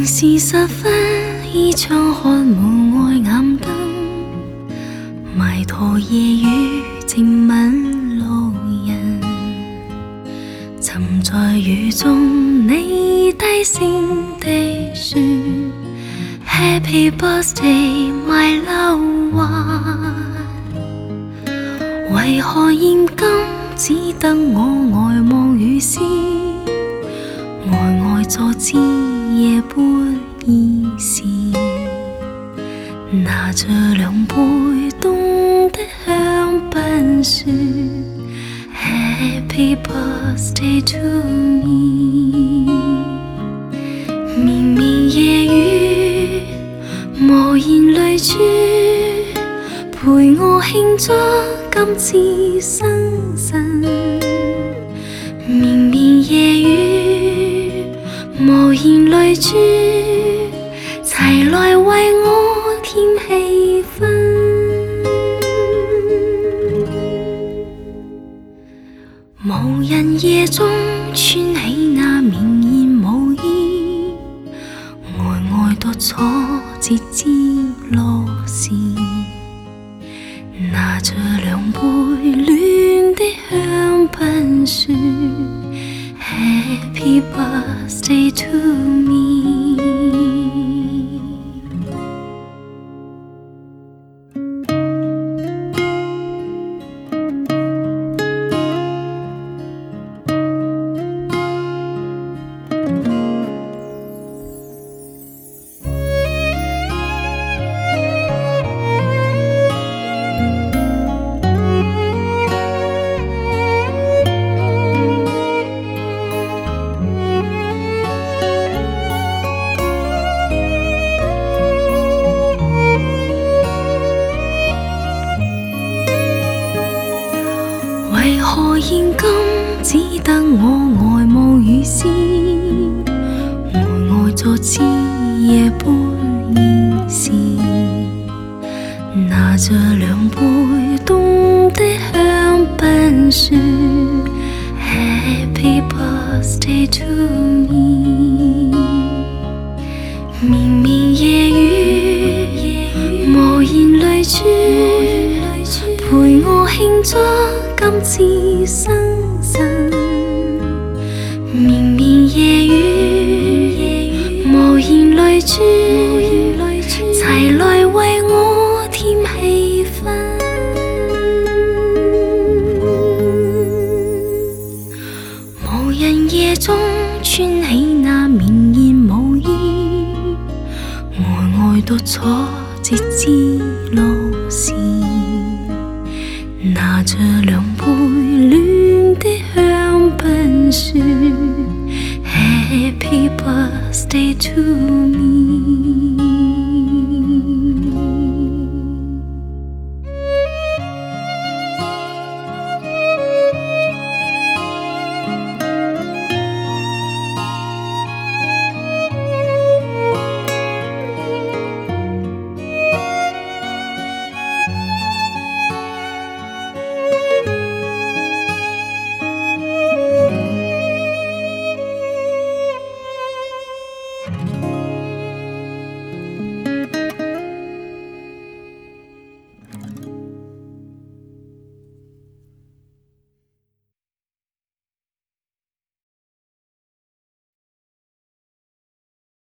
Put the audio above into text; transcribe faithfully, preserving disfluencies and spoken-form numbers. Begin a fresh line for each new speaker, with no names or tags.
是十分，倚窗看門外眼燈，埋陀夜雨靜吻路人。沉在雨中，你低聲地說 Happy birthday my loved one。為何現今只得我呆望雨絲，呆呆坐知夜半已是，拿着兩杯凍的香檳說 Happy birthday to me。 綿綿夜雨無言淚珠，陪我慶祝今次生辰。綿綿夜雨無言淚珠，齊來為我添氣氛。無人夜中穿起那綿延舞衣，呆呆獨坐節肢落時，拿着兩杯暖的香檳說 Happy birthday to me。 為何現今只得我呆望雨絲，呆呆坐知夜半已是，拿着兩杯凍的香檳說 Happy birthday to me。 綿綿夜雨無言淚珠，陪我慶祝今次生辰。綿綿夜雨無言淚珠，齊來為我添氣氛。無人夜中穿起那綿延舞衣，呆呆獨坐節肢落時，拿着兩杯暖的香檳說 Happy birthday to me。